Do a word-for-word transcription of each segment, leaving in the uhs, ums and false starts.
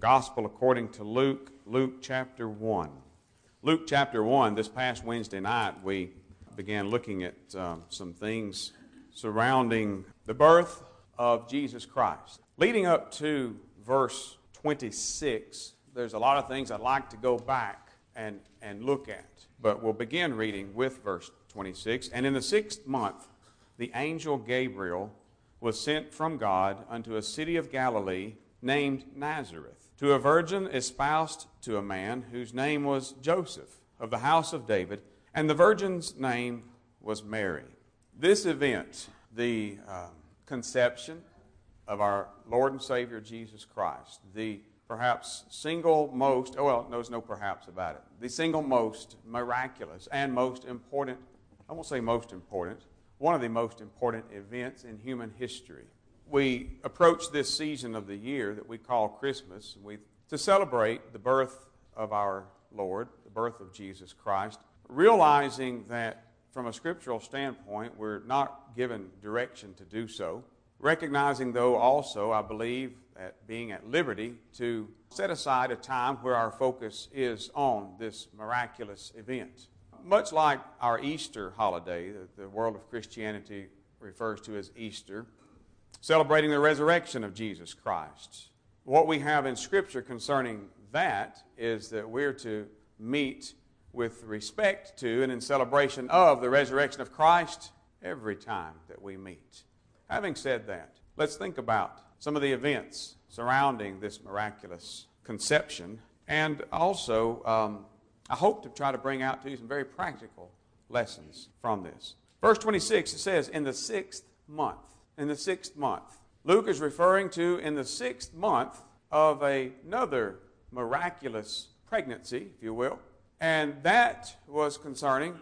Gospel according to Luke, Luke chapter one. Luke chapter one, this past Wednesday night, we began looking at um, some things surrounding the birth of Jesus Christ. Leading up to verse twenty-six, there's a lot of things I'd like to go back and, and look at. But we'll begin reading with verse twenty-six. And in the sixth month, the angel Gabriel was sent from God unto a city of Galilee named Nazareth, to a virgin espoused to a man whose name was Joseph, of the house of David, and the virgin's name was Mary. This event, the um, conception of our Lord and Savior Jesus Christ, the perhaps single most, oh well, there's no perhaps about it, the single most miraculous and most important, I won't say most important, one of the most important events in human history. We approach this season of the year that we call Christmas we, to celebrate the birth of our Lord, the birth of Jesus Christ, realizing that from a scriptural standpoint, we're not given direction to do so. Recognizing, though, also, I believe, at being at liberty to set aside a time where our focus is on this miraculous event. Much like our Easter holiday, that the world of Christianity refers to as Easter, celebrating the resurrection of Jesus Christ. What we have in Scripture concerning that is that we're to meet with respect to and in celebration of the resurrection of Christ every time that we meet. Having said that, let's think about some of the events surrounding this miraculous conception, and also um, I hope to try to bring out to you some very practical lessons from this. Verse twenty-six, it says, in the sixth month. In the sixth month. Luke is referring to in the sixth month of a, another miraculous pregnancy, if you will. And that was concerning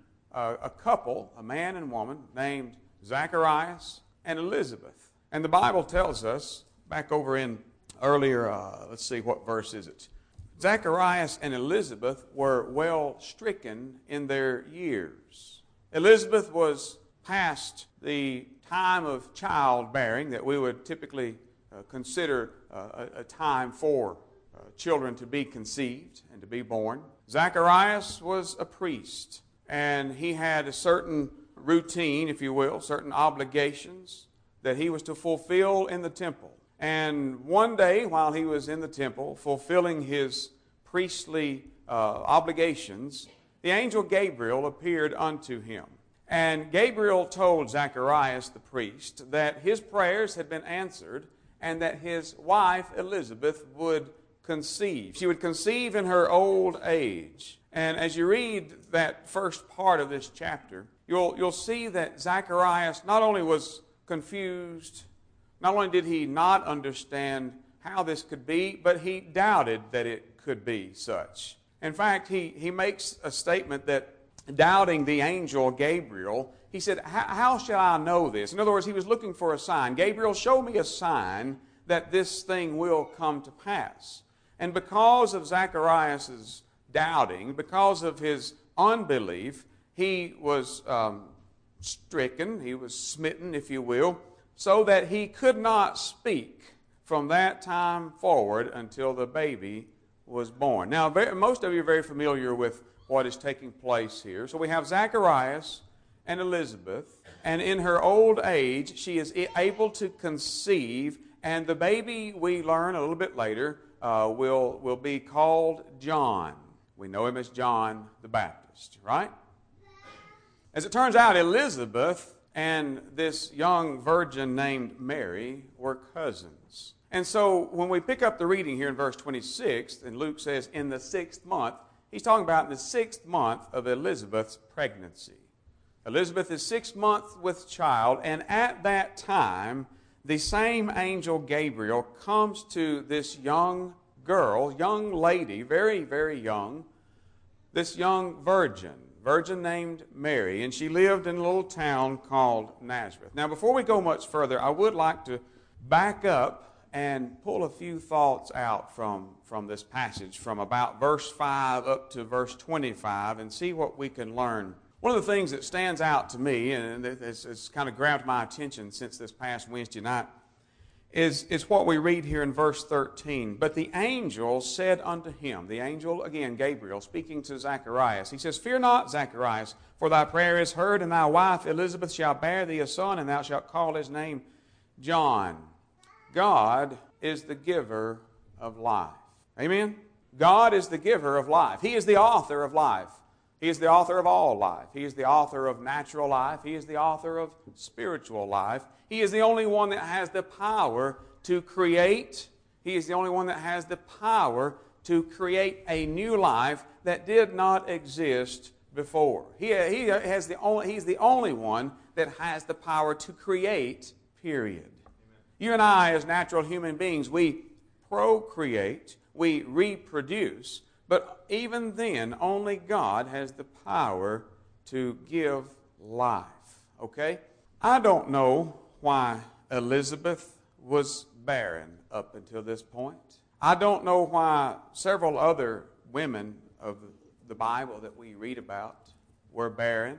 a, a couple, a man and woman, named Zacharias and Elizabeth. And the Bible tells us, back over in earlier, uh, let's see, what verse is it? Zacharias and Elizabeth were well stricken in their years. Elizabeth was past the time of childbearing that we would typically uh, consider uh, a, a time for uh, children to be conceived and to be born. Zacharias was a priest, and he had a certain routine, if you will, certain obligations that he was to fulfill in the temple. And one day, while he was in the temple fulfilling his priestly uh, obligations, the angel Gabriel appeared unto him. And Gabriel told Zacharias the priest that his prayers had been answered and that his wife Elizabeth would conceive. She would conceive in her old age. And as you read that first part of this chapter, you'll, you'll see that Zacharias not only was confused, not only did he not understand how this could be, but he doubted that it could be such. In fact, he, he makes a statement that doubting the angel Gabriel, he said, how shall I know this? In other words, he was looking for a sign. Gabriel, show me a sign that this thing will come to pass. And because of Zacharias' doubting, because of his unbelief, he was um, stricken, he was smitten, if you will, so that he could not speak from that time forward until the baby was born. Now, very, most of you are very familiar with what is taking place here. So we have Zacharias and Elizabeth, and in her old age, she is able to conceive, and the baby, we learn a little bit later, uh, will, will be called John. We know him as John the Baptist, right? As it turns out, Elizabeth and this young virgin named Mary were cousins. And so when we pick up the reading here in verse twenty-six, and Luke says, in the sixth month, he's talking about in the sixth month of Elizabeth's pregnancy. Elizabeth is six months with child, and at that time, the same angel Gabriel comes to this young girl, young lady, very, very young, this young virgin, virgin named Mary, and she lived in a little town called Nazareth. Now, before we go much further, I would like to back up and pull a few thoughts out from, from this passage, from about verse five up to verse twenty-five, and see what we can learn. One of the things that stands out to me, and it's, it's kind of grabbed my attention since this past Wednesday night, is, is what we read here in verse thirteen. But the angel said unto him, the angel, again, Gabriel, speaking to Zacharias, he says, Fear not, Zacharias, for thy prayer is heard, and thy wife Elizabeth shall bear thee a son, and thou shalt call his name John. God is the giver of life. Amen? God is the giver of life. He is the author of life. He is the author of all life. He is the author of natural life. He is the author of spiritual life. He is the only one that has the power to create. He is the only one that has the power to create a new life that did not exist before. He, he has the only, he's the only one that has the power to create, period. Amen. You and I, as natural human beings, we procreate, we reproduce, but even then, only God has the power to give life. Okay? I don't know why Elizabeth was barren up until this point. I don't know why several other women of the Bible that we read about were barren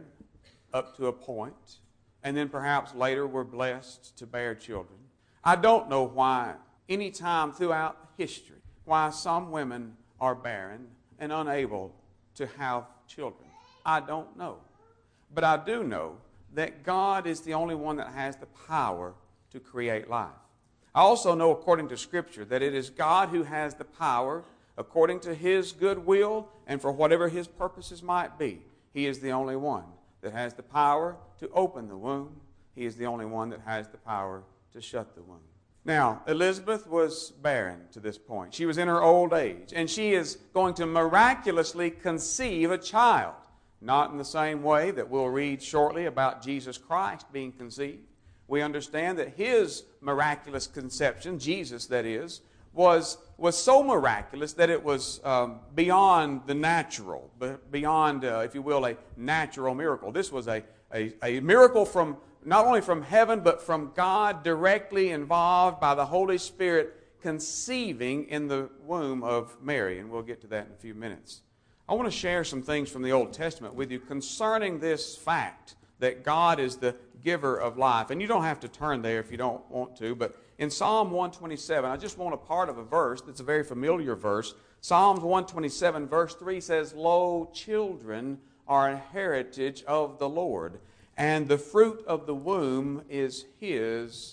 up to a point, and then perhaps later were blessed to bear children. I don't know why any time throughout history why some women are barren and unable to have children. I don't know. But I do know that God is the only one that has the power to create life. I also know, according to Scripture, that it is God who has the power, according to His good will and for whatever His purposes might be. He is the only one that has the power to open the womb. He is the only one that has the power to shut the womb. Now, Elizabeth was barren to this point. She was in her old age, and she is going to miraculously conceive a child. Not in the same way that we'll read shortly about Jesus Christ being conceived. We understand that His miraculous conception, Jesus that is, was, was so miraculous that it was um, beyond the natural, beyond, uh, if you will, a natural miracle. This was a, a, a miracle from not only from heaven, but from God, directly involved by the Holy Spirit, conceiving in the womb of Mary. And we'll get to that in a few minutes. I want to share some things from the Old Testament with you concerning this fact that God is the giver of life. And you don't have to turn there if you don't want to, but in Psalm one twenty-seven, I just want a part of a verse that's a very familiar verse. Psalms one twenty-seven, verse three says, Lo, children are a heritage of the Lord, and the fruit of the womb is His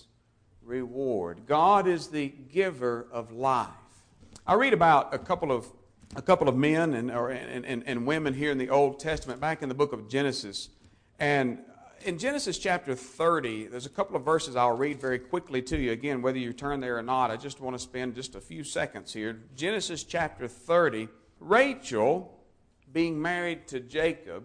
reward. God is the giver of life. I read about a couple of a couple of men and, or, and, and, and women here in the Old Testament, back in the book of Genesis. And in Genesis chapter thirty, there's a couple of verses I'll read very quickly to you. Again, whether you turn there or not, I just want to spend just a few seconds here. Genesis chapter thirty, Rachel, being married to Jacob,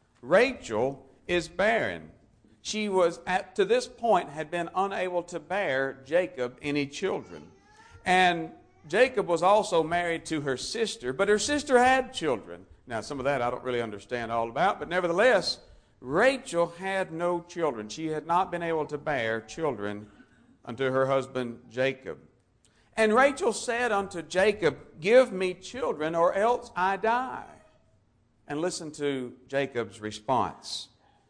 Rachel is barren. She was, at to this point, had been unable to bear Jacob any children. And Jacob was also married to her sister, but her sister had children. Now, some of that I don't really understand all about, but nevertheless, Rachel had no children. She had not been able to bear children unto her husband Jacob. And Rachel said unto Jacob, Give me children, or else I die. And listen to Jacob's response.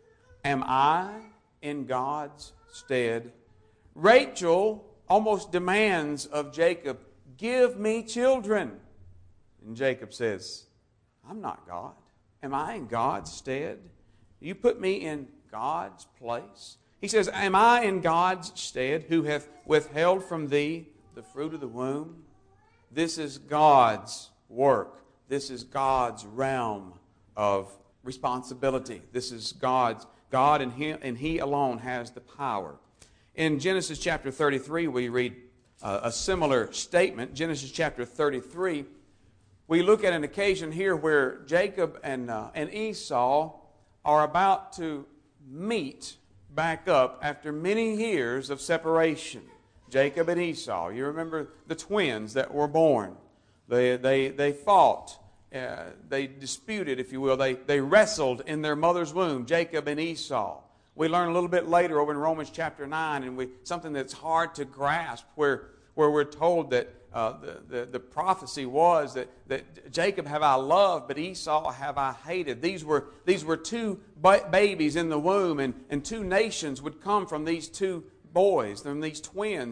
Am I in God's stead? Rachel almost demands of Jacob, Give me children. And Jacob says, I'm not God. Am I in God's stead? You put me in God's place? He says, Am I in God's stead, who hath withheld from thee the fruit of the womb? This is God's work. This is God's realm of responsibility. This is God's. God and He, and He alone has the power. In Genesis chapter thirty-three, we read uh, a similar statement. Genesis chapter thirty-three, we look at an occasion here where Jacob and, uh, and Esau are about to meet back up after many years of separation. Jacob and Esau. You remember the twins that were born. They, they, they fought. Uh, they disputed, if you will. They, they wrestled in their mother's womb, Jacob and Esau. We learn a little bit later over in Romans chapter nine, and we something that's hard to grasp, where, where we're told that uh, the, the, the prophecy was that, that Jacob have I loved, but Esau have I hated. These were, these were two ba- babies in the womb, and, and two nations would come from these two boys, from these twins. And,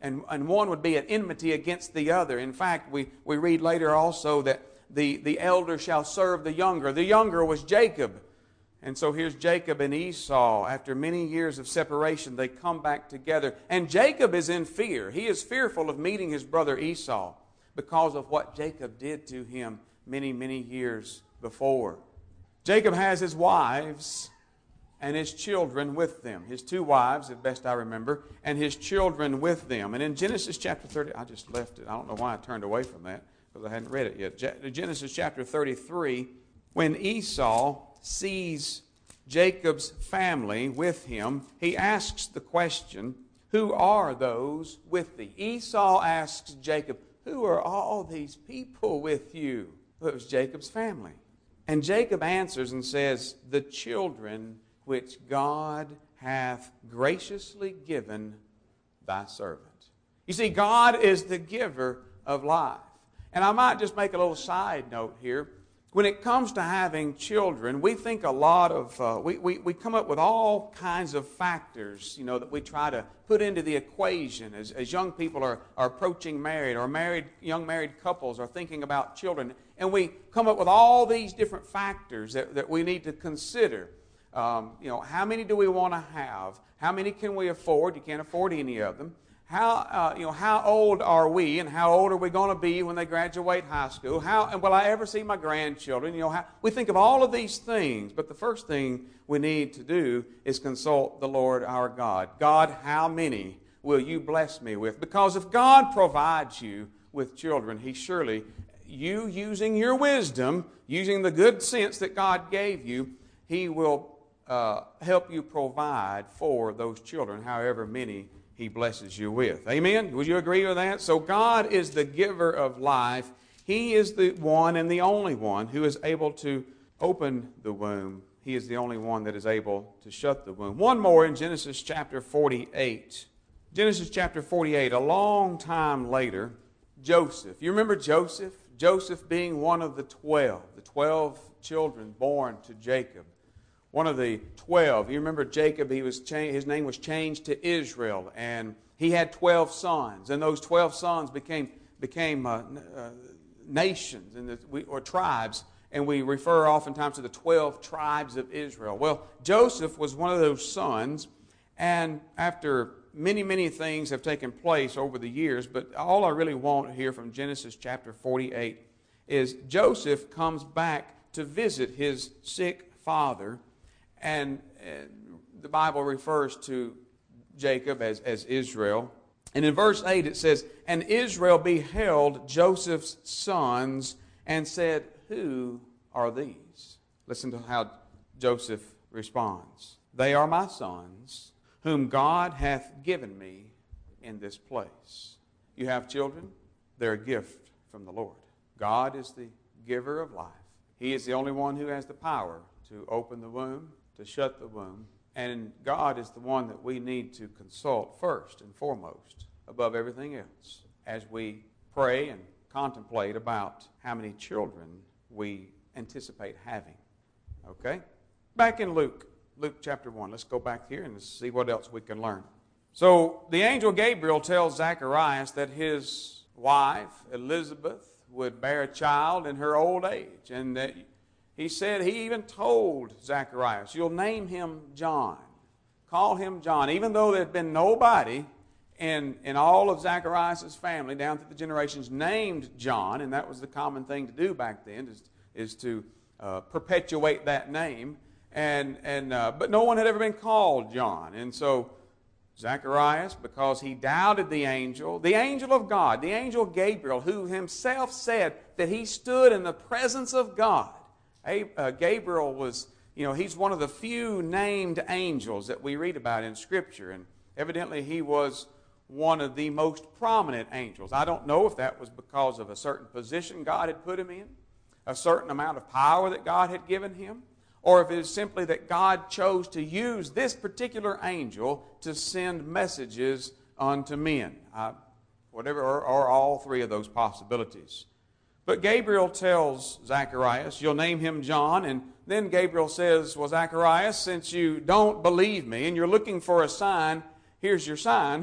and, and one would be at enmity against the other. In fact, we, we read later also that the, the elder shall serve the younger. The younger was Jacob. And so here's Jacob and Esau. After many years of separation, they come back together. And Jacob is in fear. He is fearful of meeting his brother Esau because of what Jacob did to him many, many years before. Jacob has his wives and his children with them. His two wives, as best I remember, and his children with them. And in Genesis chapter thirty, I just left it. I don't know why I turned away from that, because I hadn't read it yet. Genesis chapter thirty-three, when Esau sees Jacob's family with him, he asks the question, who are those with thee? Esau asks Jacob, who are all these people with you? Well, it was Jacob's family. And Jacob answers and says, the children which God hath graciously given thy servant. You see, God is the giver of life. And I might just make a little side note here. When it comes to having children, we think a lot of, uh, we, we, we come up with all kinds of factors, you know, that we try to put into the equation as, as young people are, are approaching married, or married, young married couples are thinking about children. And we come up with all these different factors that, that we need to consider. Um, you know, how many do we want to have? How many can we afford? You can't afford any of them. How, uh, you know, how old are we, and how old are we going to be when they graduate high school? How, and will I ever see my grandchildren? You know, how, we think of all of these things, but the first thing we need to do is consult the Lord our God. God, how many will you bless me with? Because if God provides you with children, He surely, you using your wisdom, using the good sense that God gave you, He will uh, help you provide for those children, however many He blesses you with. Amen? Would you agree with that? So God is the giver of life. He is the one and the only one who is able to open the womb. He is the only one that is able to shut the womb. One more in Genesis chapter forty-eight. Genesis chapter forty-eight, a long time later, Joseph. You remember Joseph? Joseph being one of the twelve, the twelve children born to Jacob. One of the twelve. You remember Jacob, he was cha- his name was changed to Israel, and he had twelve sons. And those twelve sons became became uh, uh, nations and the, we, or tribes, and we refer oftentimes to the twelve tribes of Israel. Well, Joseph was one of those sons, and after many, many things have taken place over the years, but all I really want here from Genesis chapter forty-eight is Joseph comes back to visit his sick father. And, and the Bible refers to Jacob as, as Israel. And in verse eight it says, and Israel beheld Joseph's sons and said, who are these? Listen to how Joseph responds. They are my sons, whom God hath given me in this place. You have children? They're a gift from the Lord. God is the giver of life. He is the only one who has the power to open the womb, to shut the womb. And God is the one that we need to consult first and foremost above everything else as we pray and contemplate about how many children we anticipate having. Okay? Back in Luke, Luke chapter one. Let's go back here and see what else we can learn. So the angel Gabriel tells Zacharias that his wife, Elizabeth, would bear a child in her old age, and that he said, he even told Zacharias, you'll name him John. Call him John. Even though there had been nobody in, in all of Zacharias' family down through the generations named John, and that was the common thing to do back then, is, is to uh, perpetuate that name. And, and uh, but no one had ever been called John. And so Zacharias, because he doubted the angel, the angel of God, the angel Gabriel, who himself said that he stood in the presence of God. Gabriel was, you know, he's one of the few named angels that we read about in Scripture, and evidently he was one of the most prominent angels. I don't know if that was because of a certain position God had put him in, a certain amount of power that God had given him, or if it is simply that God chose to use this particular angel to send messages unto men. Uh, whatever, or, or all three of those possibilities. But Gabriel tells Zacharias, you'll name him John, and then Gabriel says, well, Zacharias, since you don't believe me and you're looking for a sign, here's your sign.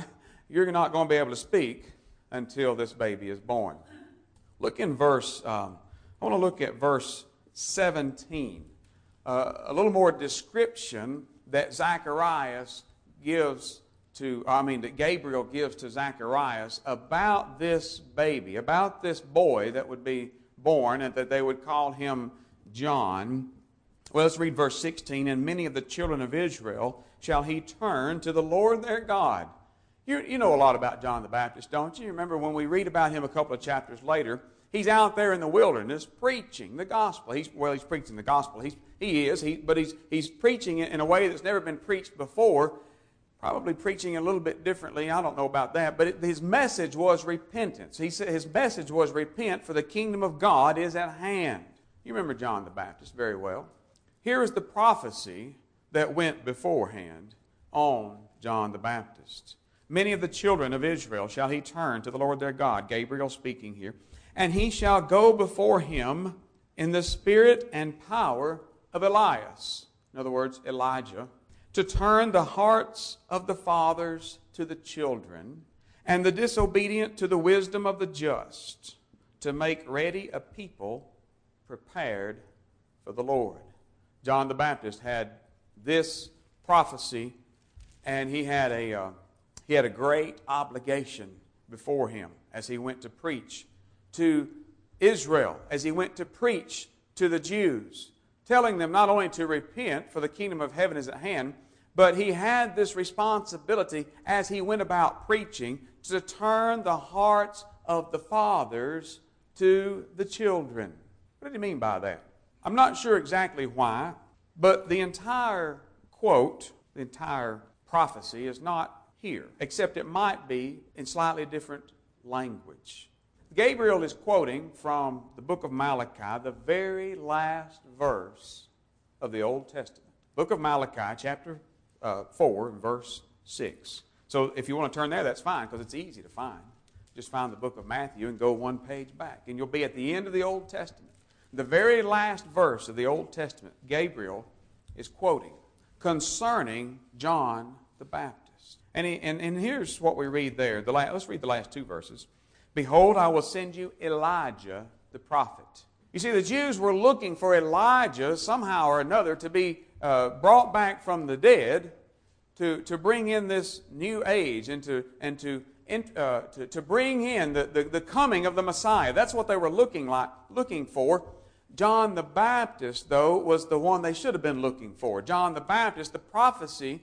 you're not going to be able to speak until this baby is born. Look in verse, um, I want to look at verse seventeen. Uh, a little more description that Zacharias gives to, I mean, that Gabriel gives to Zacharias about this baby, about this boy that would be born, and that they would call him John. Well, let's read verse sixteen. And many of the children of Israel shall he turn to the Lord their God. You, you know a lot about John the Baptist, don't you? Remember when we read about him a couple of chapters later, he's out there in the wilderness preaching the gospel. He's, well, he's preaching the gospel. He's, he is, he, but he's, he's preaching it in a way that's never been preached before, probably preaching a little bit differently. I don't know about that. But it, his message was repentance. He said his message was repent, for the kingdom of God is at hand. You remember John the Baptist very well. Here is the prophecy that went beforehand on John the Baptist. Many of the children of Israel shall he turn to the Lord their God, Gabriel speaking here, and he shall go before him in the spirit and power of Elias, in other words, Elijah, to turn the hearts of the fathers to the children, and the disobedient to the wisdom of the just, to make ready a people prepared for the Lord. John the Baptist had this prophecy, and he had a uh, he had a great obligation before him as he went to preach to Israel, as he went to preach to the Jews, telling them not only to repent, for the kingdom of heaven is at hand, but he had this responsibility as he went about preaching to turn the hearts of the fathers to the children. What did he mean by that? I'm not sure exactly why, but the entire quote, the entire prophecy is not here, except it might be in slightly different language. Gabriel is quoting from the book of Malachi, the very last verse of the Old Testament. Book of Malachi, chapter uh, four, verse six. So if you want to turn there, that's fine, because it's easy to find. Just find the book of Matthew and go one page back, and you'll be at the end of the Old Testament. The very last verse of the Old Testament, Gabriel is quoting concerning John the Baptist. And, he, and, and here's what we read there. The last, let's read the last two verses. Behold, I will send you Elijah the prophet. You see, the Jews were looking for Elijah somehow or another to be uh, brought back from the dead to, to bring in this new age and to, and to, uh, to, to bring in the, the, the coming of the Messiah. That's what they were looking like, looking for. John the Baptist, though, was the one they should have been looking for. John the Baptist, the prophecy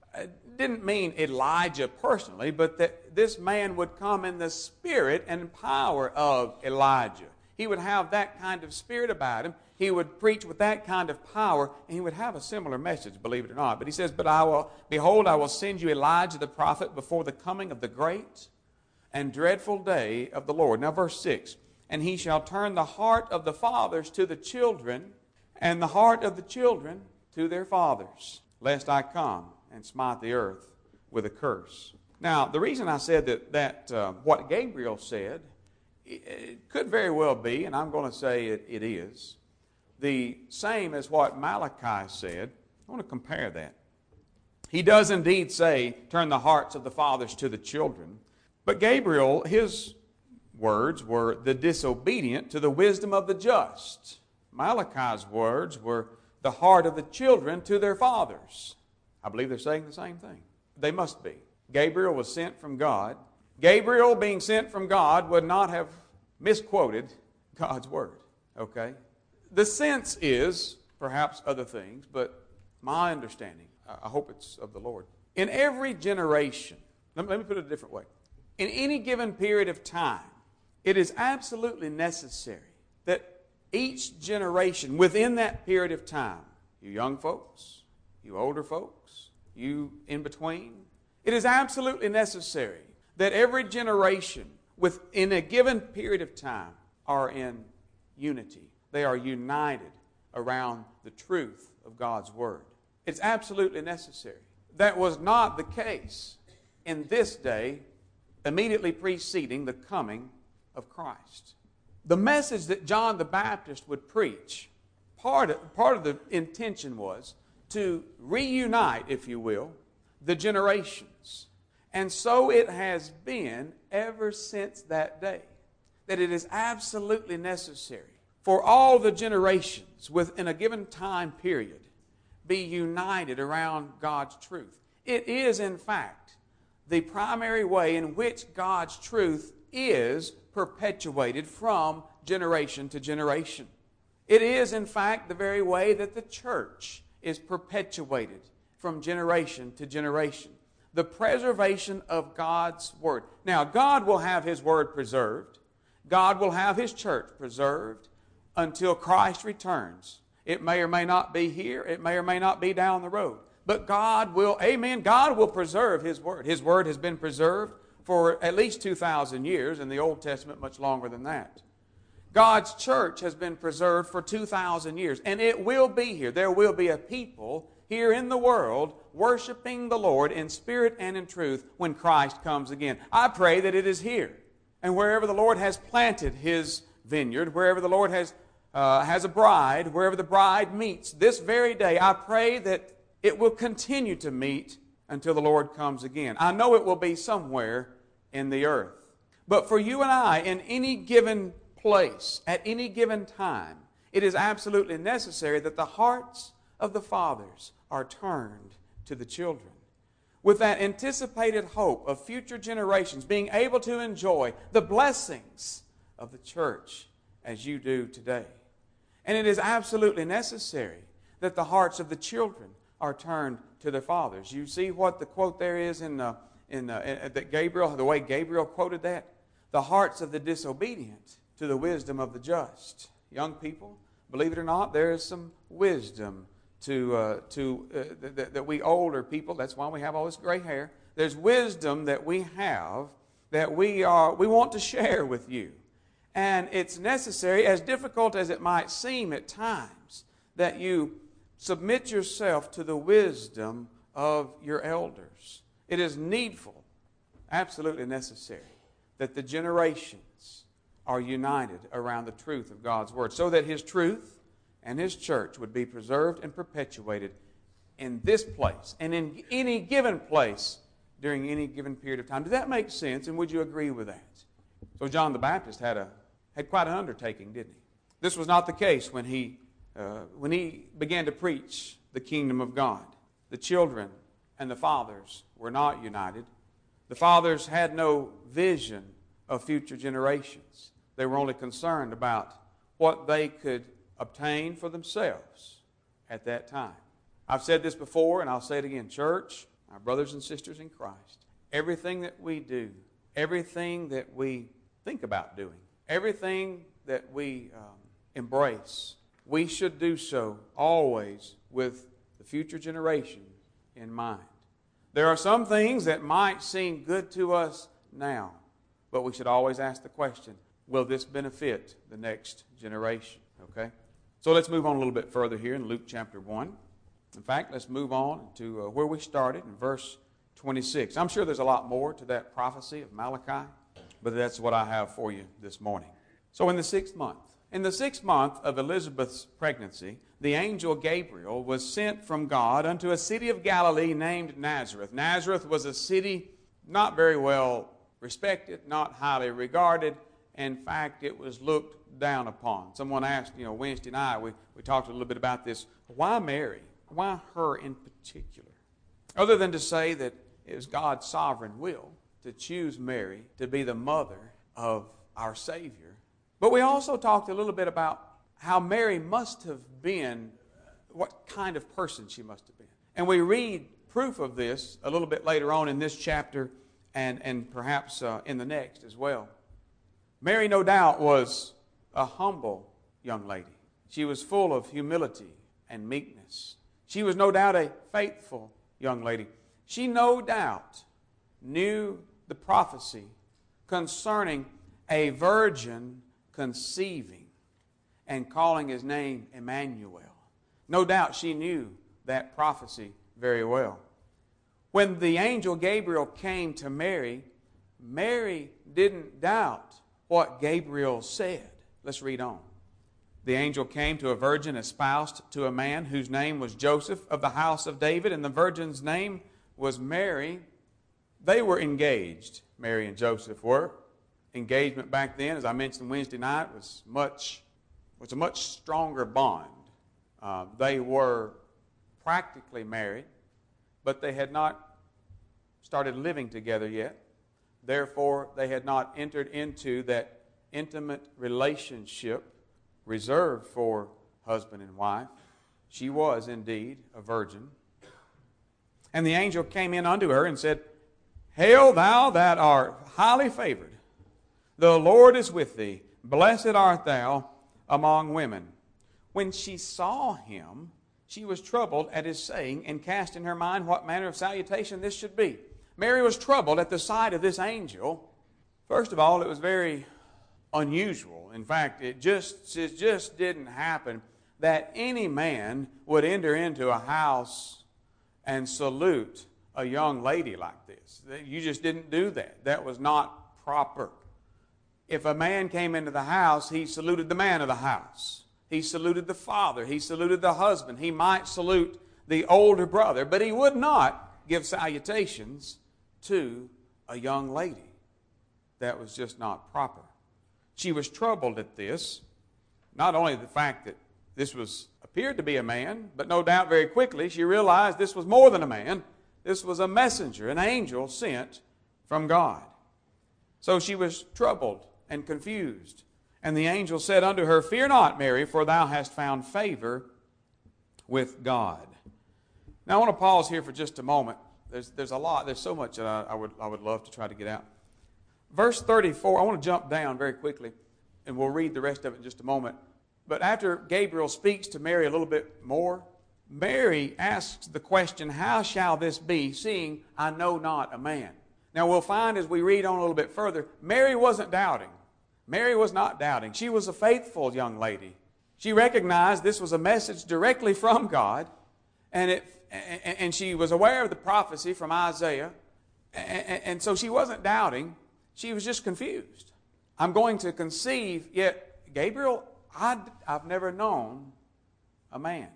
didn't mean Elijah personally, but that this man would come in the spirit and power of Elijah. He would have that kind of spirit about him. He would preach with that kind of power, and he would have a similar message, believe it or not. But he says, But I will, behold, I will send you Elijah the prophet before the coming of the great and dreadful day of the Lord. Now, verse six. And he shall turn the heart of the fathers to the children, and the heart of the children to their fathers, lest I come and smite the earth with a curse. Now, the reason I said that, that uh, what Gabriel said, it, it could very well be, and I'm going to say it, it is, the same as what Malachi said. I want to compare that. He does indeed say, turn the hearts of the fathers to the children. But Gabriel, his words were the disobedient to the wisdom of the just. Malachi's words were the heart of the children to their fathers. I believe they're saying the same thing. They must be. Gabriel was sent from God. Gabriel, being sent from God, would not have misquoted God's word. Okay? The sense is, perhaps other things, but my understanding, I hope it's of the Lord. In every generation, let me put it a different way. In any given period of time, it is absolutely necessary that each generation within that period of time, you young folks, you older folks, you in between, it is absolutely necessary that every generation within a given period of time are in unity. They are united around the truth of God's Word. It's absolutely necessary. That was not the case in this day immediately preceding the coming of Christ. The message that John the Baptist would preach, part of, part of the intention was to reunite, if you will, the generations And so it has been ever since that day, that it is absolutely necessary for all the generations within a given time period be united around God's truth. It is, in fact, the primary way in which God's truth is perpetuated from generation to generation. It is, in fact, the very way that the church is perpetuated from generation to generation. The preservation of God's Word. Now, God will have His Word preserved. God will have His church preserved until Christ returns. It may or may not be here. It may or may not be down the road. But God will, amen, God will preserve His Word. His Word has been preserved for at least two thousand years, in the Old Testament much longer than that. God's church has been preserved for two thousand years, and it will be here. There will be a people here in the world worshiping the Lord in spirit and in truth when Christ comes again. I pray that it is here. And wherever the Lord has planted His vineyard, wherever the Lord has, uh, has a bride, wherever the bride meets this very day, I pray that it will continue to meet until the Lord comes again. I know it will be somewhere in the earth. But for you and I, in any given place, at any given time, it is absolutely necessary that the hearts of the fathers are turned to the children, with that anticipated hope of future generations being able to enjoy the blessings of the church as you do today. And it is absolutely necessary that the hearts of the children are turned to their fathers. You see what the quote there is in, uh, in, uh, in that Gabriel, the way Gabriel quoted that? The hearts of the disobedient to the wisdom of the just. Young people, believe it or not, there is some wisdom to uh, to uh, th- th- that we older people. That's why we have all this gray hair. There's wisdom that we have that we are we want to share with you, and it's necessary, as difficult as it might seem at times, that you submit yourself to the wisdom of your elders. It is needful, absolutely necessary, that the generations are united around the truth of God's Word, so that His truth and His church would be preserved and perpetuated in this place and in any given place during any given period of time. Does that make sense? And would you agree with that? So John the Baptist had a had quite an undertaking, didn't he? This was not the case when he uh, when he began to preach the kingdom of God. The children and the fathers were not united. The fathers had no vision of future generations. They were only concerned about what they could obtain for themselves at that time. I've said this before, and I'll say it again. Church, our brothers and sisters in Christ, everything that we do, everything that we think about doing, everything that we um, embrace, we should do so always with the future generation in mind. There are some things that might seem good to us now, but we should always ask the question, will this benefit the next generation? Okay? So let's move on a little bit further here in Luke chapter one. In fact, let's move on to uh, where we started in verse twenty-six. I'm sure there's a lot more to that prophecy of Malachi, but that's what I have for you this morning. So in the sixth month, in the sixth month of Elizabeth's pregnancy, the angel Gabriel was sent from God unto a city of Galilee named Nazareth. Nazareth was a city not very well respected, not highly regarded. In fact, it was looked down upon. Someone asked, you know, Wednesday night, we, we talked a little bit about this. Why Mary? Why her in particular? Other than to say that it was God's sovereign will to choose Mary to be the mother of our Savior. But we also talked a little bit about how Mary must have been, what kind of person she must have been. And we read proof of this a little bit later on in this chapter and, and perhaps uh, in the next as well. Mary, no doubt, was a humble young lady. She was full of humility and meekness. She was no doubt a faithful young lady. She no doubt knew the prophecy concerning a virgin conceiving and calling His name Emmanuel. No doubt she knew that prophecy very well. When the angel Gabriel came to Mary, Mary didn't doubt what Gabriel said. Let's read on. The angel came to a virgin espoused to a man whose name was Joseph of the house of David, and the virgin's name was Mary. they were engaged. Mary and Joseph were. Engagement back then, as I mentioned Wednesday night, was much was a much stronger bond. Uh, they were practically married, but they had not started living together yet. Therefore, they had not entered into that intimate relationship reserved for husband and wife. She was indeed a virgin. And the angel came in unto her and said, Hail thou that art highly favored. The Lord is with thee. Blessed art thou among women. When she saw him, she was troubled at his saying, and cast in her mind what manner of salutation this should be. Mary was troubled at the sight of this angel. First of all, it was very unusual. In fact, it just, it just didn't happen that any man would enter into a house and salute a young lady like this. You just didn't do that. That was not proper. If a man came into the house, he saluted the man of the house. He saluted the father. He saluted the husband. He might salute the older brother, but he would not give salutations to a young lady. That was just not proper. She was troubled at this. Not only the fact that this was appeared to be a man, but no doubt very quickly she realized this was more than a man. This was a messenger, an angel sent from God. So she was troubled and confused. And the angel said unto her, Fear not, Mary, for thou hast found favor with God. Now I want to pause here for just a moment. There's, there's a lot, there's so much that I, I, would, I would love to try to get out. Verse thirty-four, I want to jump down very quickly, and we'll read the rest of it in just a moment. But after Gabriel speaks to Mary a little bit more, Mary asks the question, How shall this be, seeing I know not a man? Now we'll find as we read on a little bit further, Mary wasn't doubting. Mary was not doubting. She was a faithful young lady. She recognized this was a message directly from God, and it and she was aware of the prophecy from Isaiah, and so she wasn't doubting. She was just confused. I'm going to conceive, yet Gabriel, I, I've never known a man.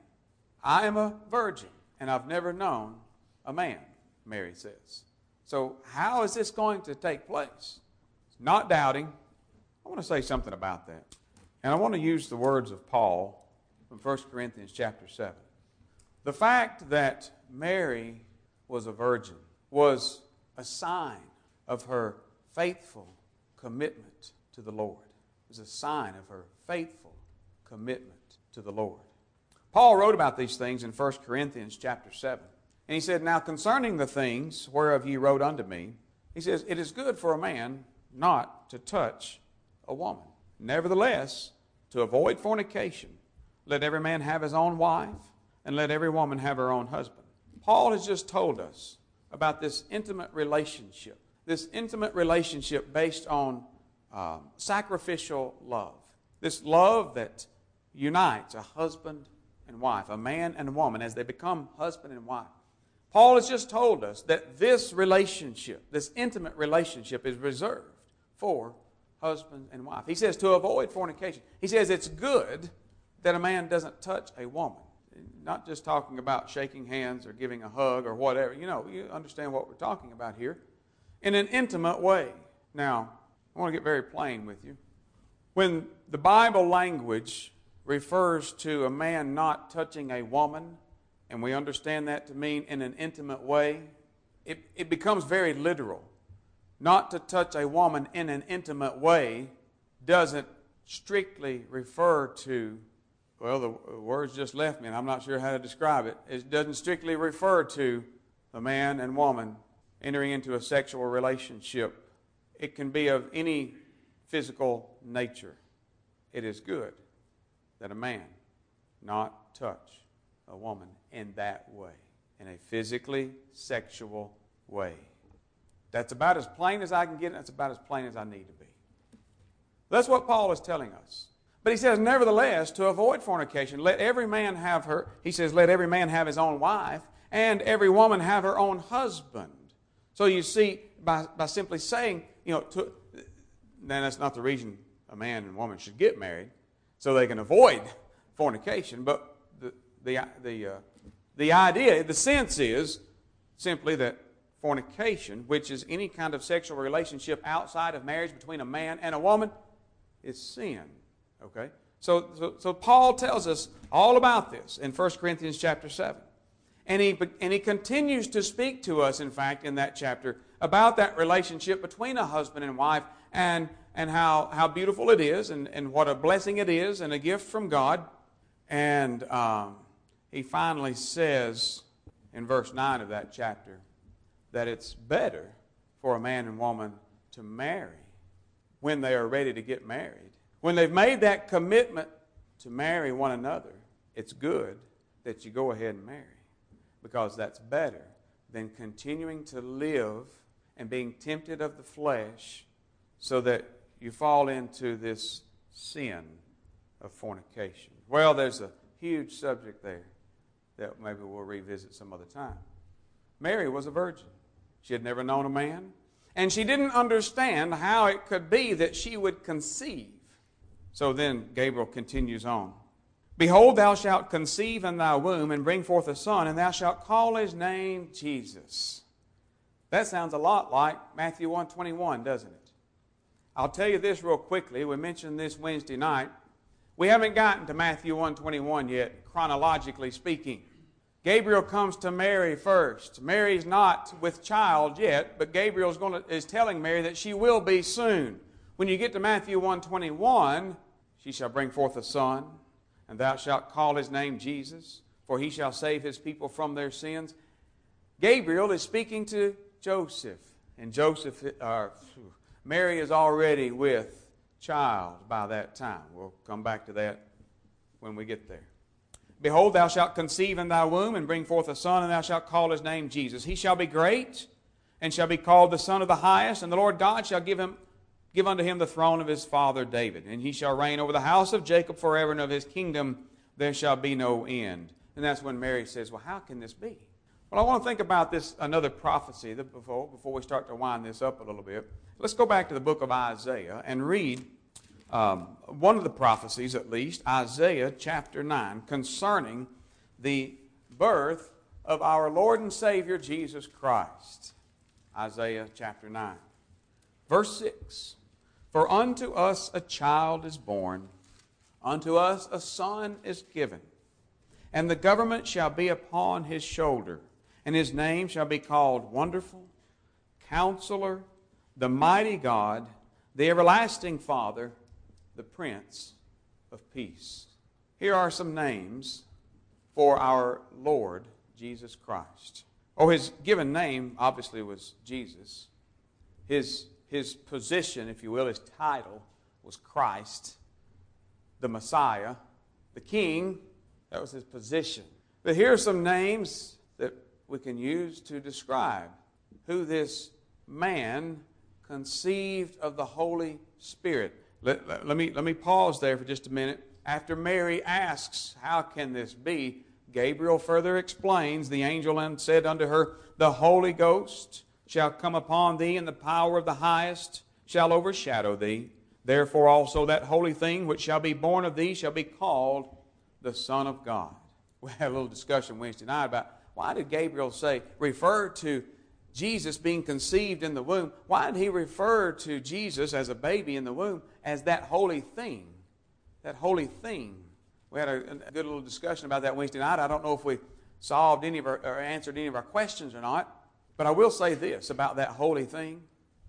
I am a virgin, and I've never known a man, Mary says. So how is this going to take place? Not doubting. I want to say something about that. And I want to use the words of Paul from First Corinthians chapter seven. The fact that Mary was a virgin was a sign of her faithful commitment to the Lord. It was a sign of her faithful commitment to the Lord. Paul wrote about these things in First Corinthians chapter seven. And he said, Now concerning the things whereof ye wrote unto me, he says, It is good for a man not to touch a woman. Nevertheless, to avoid fornication, let every man have his own wife, and let every woman have her own husband. Paul has just told us about this intimate relationship, this intimate relationship based on um, sacrificial love, this love that unites a husband and wife, a man and a woman, as they become husband and wife. Paul has just told us that this relationship, this intimate relationship, is reserved for husband and wife. He says to avoid fornication. He says it's good that a man doesn't touch a woman. Not just talking about shaking hands or giving a hug or whatever. You know, you understand what we're talking about here. In an intimate way. Now, I want to get very plain with you. When the Bible language refers to a man not touching a woman, and we understand that to mean in an intimate way, it, it becomes very literal. Not to touch a woman in an intimate way doesn't strictly refer to, well, the words just left me, and I'm not sure how to describe it. It doesn't strictly refer to the man and woman entering into a sexual relationship. It can be of any physical nature. It is good that a man not touch a woman in that way, in a physically sexual way. That's about as plain as I can get, and that's about as plain as I need to be. That's what Paul is telling us. But he says, nevertheless, to avoid fornication, let every man have her, he says, let every man have his own wife, and every woman have her own husband. So you see, by, by simply saying, you know, to, then that's not the reason a man and woman should get married, so they can avoid fornication. But the the the, uh, the idea, the sense is simply that fornication, which is any kind of sexual relationship outside of marriage between a man and a woman, is sin. Okay? So, so, so Paul tells us all about this in First Corinthians chapter seven. And he, and he continues to speak to us, in fact, in that chapter about that relationship between a husband and wife and, and how, how beautiful it is and, and what a blessing it is and a gift from God. And um, he finally says in verse nine of that chapter that it's better for a man and woman to marry when they are ready to get married. When they've made that commitment to marry one another, it's good that you go ahead and marry, because that's better than continuing to live and being tempted of the flesh so that you fall into this sin of fornication. Well, there's a huge subject there that maybe we'll revisit some other time. Mary was a virgin. She had never known a man, and she didn't understand how it could be that she would conceive. So then Gabriel continues on. Behold, thou shalt conceive in thy womb and bring forth a son, and thou shalt call his name Jesus. That sounds a lot like Matthew one twenty-one, doesn't it? I'll tell you this real quickly. We mentioned this Wednesday night. We haven't gotten to Matthew one twenty-one yet, chronologically speaking. Gabriel comes to Mary first. Mary's not with child yet, but Gabriel is, going to, is telling Mary that she will be soon. When you get to Matthew one twenty-one, she shall bring forth a son, and thou shalt call his name Jesus, for he shall save his people from their sins. Gabriel is speaking to Joseph, and Joseph, uh, Mary is already with child by that time. We'll come back to that when we get there. Behold, thou shalt conceive in thy womb and bring forth a son, and thou shalt call his name Jesus. He shall be great, and shall be called the Son of the Highest, and the Lord God shall give him give unto him the throne of his father David, and he shall reign over the house of Jacob forever, and of his kingdom there shall be no end. And that's when Mary says, well, how can this be? Well, I want to think about this, another prophecy that before, before we start to wind this up a little bit. Let's go back to the book of Isaiah and read um, one of the prophecies, at least, Isaiah chapter nine, concerning the birth of our Lord and Savior Jesus Christ. Isaiah chapter nine. Verse six. For unto us a child is born, unto us a son is given, and the government shall be upon his shoulder, and his name shall be called Wonderful, Counselor, the Mighty God, the Everlasting Father, the Prince of Peace. Here are some names for our Lord Jesus Christ. Oh, his given name obviously was Jesus. His His position, if you will, his title was Christ, the Messiah, the King. That was his position. But here are some names that we can use to describe who this man conceived of the Holy Spirit. Let, let, let me, let me pause there for just a minute. After Mary asks, how can this be? Gabriel further explains, the angel and said unto her, the Holy Ghost shall come upon thee, and the power of the highest shall overshadow thee. Therefore also that holy thing which shall be born of thee shall be called the Son of God. We had a little discussion Wednesday night about why did Gabriel say, refer to Jesus being conceived in the womb? Why did he refer to Jesus as a baby in the womb as that holy thing? That holy thing. We had a, a good little discussion about that Wednesday night. I don't know if we solved any of our, or answered any of our questions or not. But I will say this about that holy thing.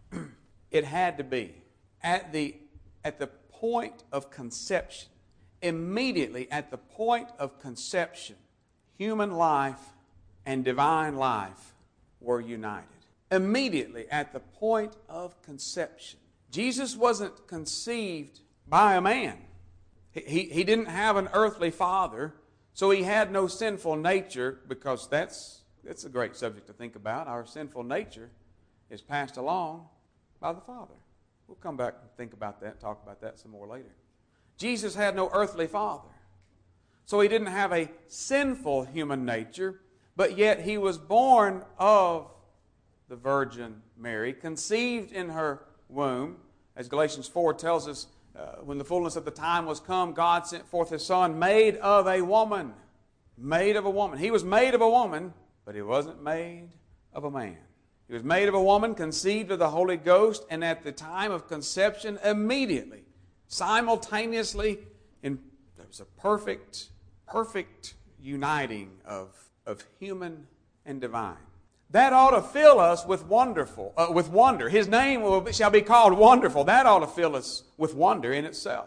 It had to be at the, at the point of conception, immediately at the point of conception, human life and divine life were united. Immediately at the point of conception. Jesus wasn't conceived by a man. He, he, he didn't have an earthly father, so he had no sinful nature, because that's It's a great subject to think about. Our sinful nature is passed along by the Father. We'll come back and think about that and talk about that some more later. Jesus had no earthly father. So he didn't have a sinful human nature, but yet he was born of the Virgin Mary, conceived in her womb. As Galatians four tells us, uh, when the fullness of the time was come, God sent forth his Son, made of a woman. Made of a woman. He was made of a woman, but he wasn't made of a man. He was made of a woman, conceived of the Holy Ghost, and at the time of conception, immediately, simultaneously, in, there was a perfect, perfect uniting of, of human and divine. That ought to fill us with wonderful, uh, with wonder. His name will, shall be called Wonderful. That ought to fill us with wonder in itself.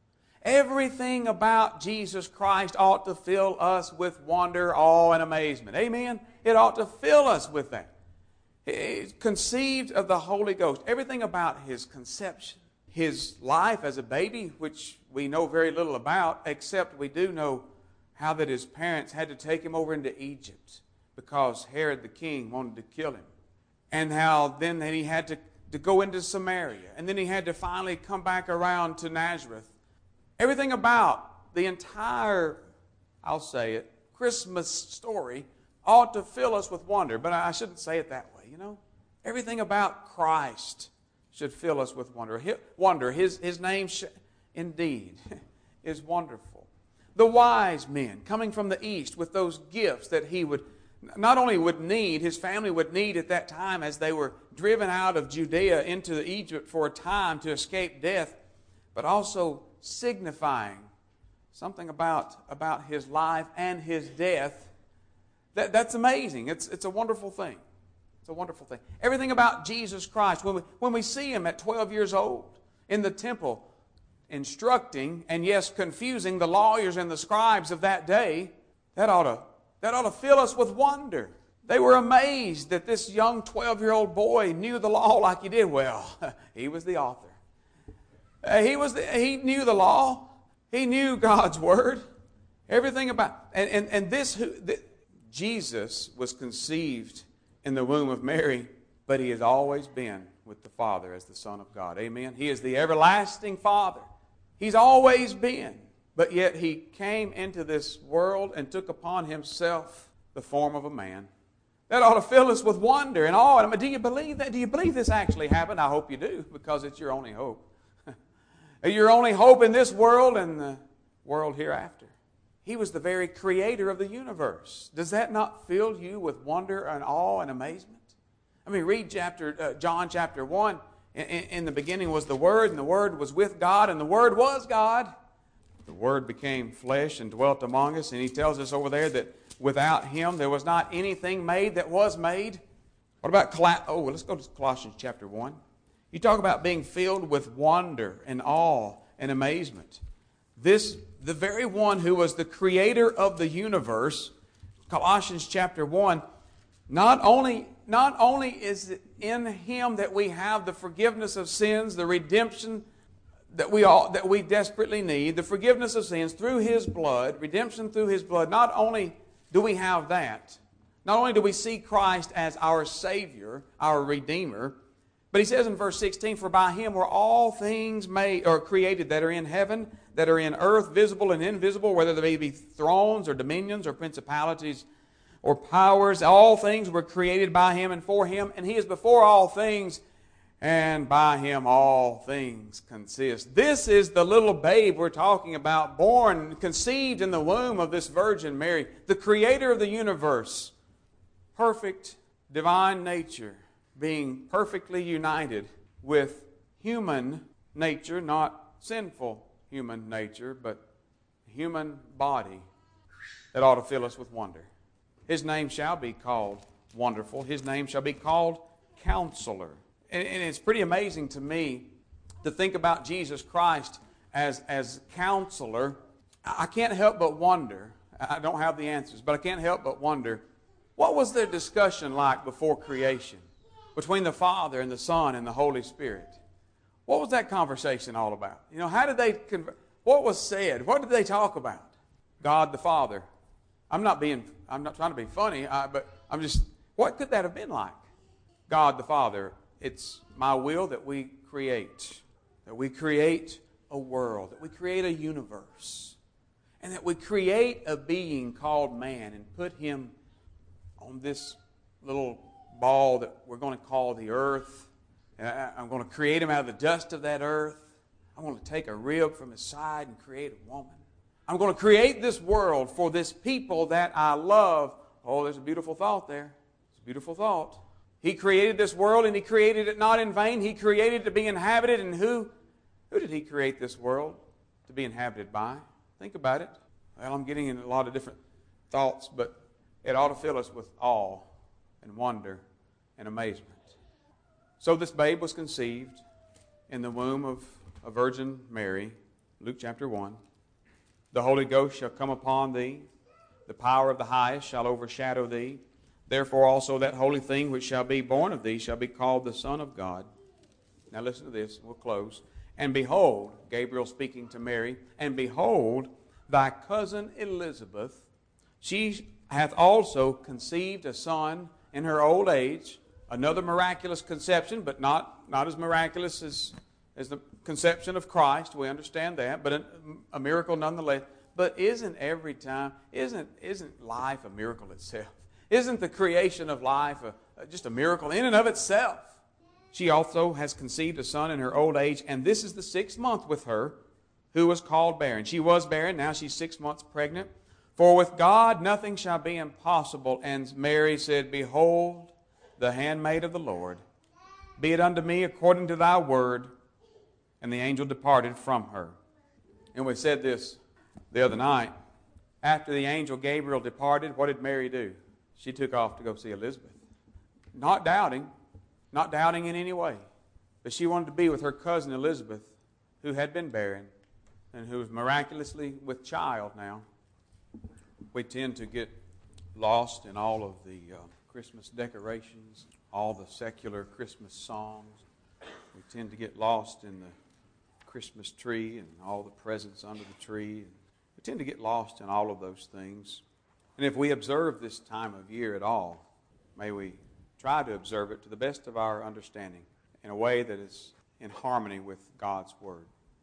Everything about Jesus Christ ought to fill us with wonder, awe, and amazement. Amen? It ought to fill us with that. He's conceived of the Holy Ghost. Everything about His conception, His life as a baby, which we know very little about, except we do know how that His parents had to take Him over into Egypt because Herod the king wanted to kill Him. And how then He had to, to go into Samaria. And then He had to finally come back around to Nazareth. Everything about the entire, I'll say it, Christmas story ought to fill us with wonder. But I shouldn't say it that way, you know. Everything about Christ should fill us with wonder. Wonder, His, his name sh- indeed is wonderful. The wise men coming from the east with those gifts that He would not only would need, His family would need at that time as they were driven out of Judea into Egypt for a time to escape death, but also signifying something about, about His life and His death. That, that's amazing. It's, it's a wonderful thing. It's a wonderful thing. Everything about Jesus Christ, when we, when we see Him at twelve years old in the temple, instructing and yes, confusing the lawyers and the scribes of that day, that ought to, that ought to fill us with wonder. They were amazed that this young twelve-year-old boy knew the law like he did. Well, he was the author. He was the, he knew the law. He knew God's Word. Everything about... And, and, and this... Who, the, Jesus was conceived in the womb of Mary, but He has always been with the Father as the Son of God. Amen? He is the everlasting Father. He's always been. But yet He came into this world and took upon Himself the form of a man. That ought to fill us with wonder and awe. I mean, do you believe that? Do you believe this actually happened? I hope you do, because it's your only hope. Your only hope in this world and the world hereafter. He was the very creator of the universe. Does that not fill you with wonder and awe and amazement? I mean, read chapter uh, John chapter one. In, in the beginning was the Word, and the Word was with God, and the Word was God. The Word became flesh and dwelt among us, and He tells us over there that without Him there was not anything made that was made. What about, Col- oh, let's go to Colossians chapter one. You talk about being filled with wonder and awe and amazement. This, the very one who was the creator of the universe, Colossians chapter one, not only, not only is it in Him that we have the forgiveness of sins, the redemption that we all that we desperately need, the forgiveness of sins through His blood, redemption through His blood. Not only do we have that, not only do we see Christ as our Savior, our Redeemer, but He says in verse sixteen, for by Him were all things made or created that are in heaven, that are in earth, visible and invisible, whether they be thrones or dominions or principalities or powers. All things were created by Him and for Him, and He is before all things, and by Him all things consist. This is the little babe we're talking about, born, conceived in the womb of this Virgin Mary, the creator of the universe, perfect divine nature, being perfectly united with human nature, not sinful human nature, but human body that ought to fill us with wonder. His name shall be called Wonderful. His name shall be called Counselor. And, and it's pretty amazing to me to think about Jesus Christ as, as Counselor. I can't help but wonder, I don't have the answers, but I can't help but wonder, what was their discussion like before creation between the Father and the Son and the Holy Spirit? What was that conversation all about? You know, how did they, conver- what was said? What did they talk about? God the Father. I'm not being, I'm not trying to be funny, uh, but I'm just, what could that have been like? God the Father, it's my will that we create, that we create a world, that we create a universe, and that we create a being called man and put him on this little ball that we're going to call the earth. I'm going to create him out of the dust of that earth. I'm going to take a rib from his side and create a woman. I'm going to create this world for this people that I love. Oh, there's a beautiful thought there. It's a beautiful thought. He created this world, and He created it not in vain. He created it to be inhabited, and who, who did He create this world to be inhabited by? Think about it. Well, I'm getting into a lot of different thoughts, but it ought to fill us with awe and wonder and amazement. So this babe was conceived in the womb of a Virgin Mary, Luke chapter one. The Holy Ghost shall come upon thee. The power of the highest shall overshadow thee. Therefore also that holy thing which shall be born of thee shall be called the Son of God. Now listen to this, we'll close. And behold, Gabriel speaking to Mary, and behold, thy cousin Elizabeth, she hath also conceived a son in her old age. Another miraculous conception, but not, not as miraculous as, as the conception of Christ. We understand that, but a, a miracle nonetheless. But isn't every time, isn't, isn't life a miracle itself? Isn't the creation of life a, just a miracle in and of itself? She also has conceived a son in her old age, and this is the sixth month with her, who was called barren. She was barren, now she's six months pregnant. For with God nothing shall be impossible. And Mary said, Behold, the handmaid of the Lord, be it unto me according to thy word. And the angel departed from her. And we said this the other night. After the angel Gabriel departed, what did Mary do? She took off to go see Elizabeth. Not doubting, not doubting in any way. But she wanted to be with her cousin Elizabeth, who had been barren and who was miraculously with child now. We tend to get lost in all of the uh, Christmas decorations, all the secular Christmas songs. We tend to get lost in the Christmas tree and all the presents under the tree. We tend to get lost in all of those things. And if we observe this time of year at all, may we try to observe it to the best of our understanding in a way that is in harmony with God's Word.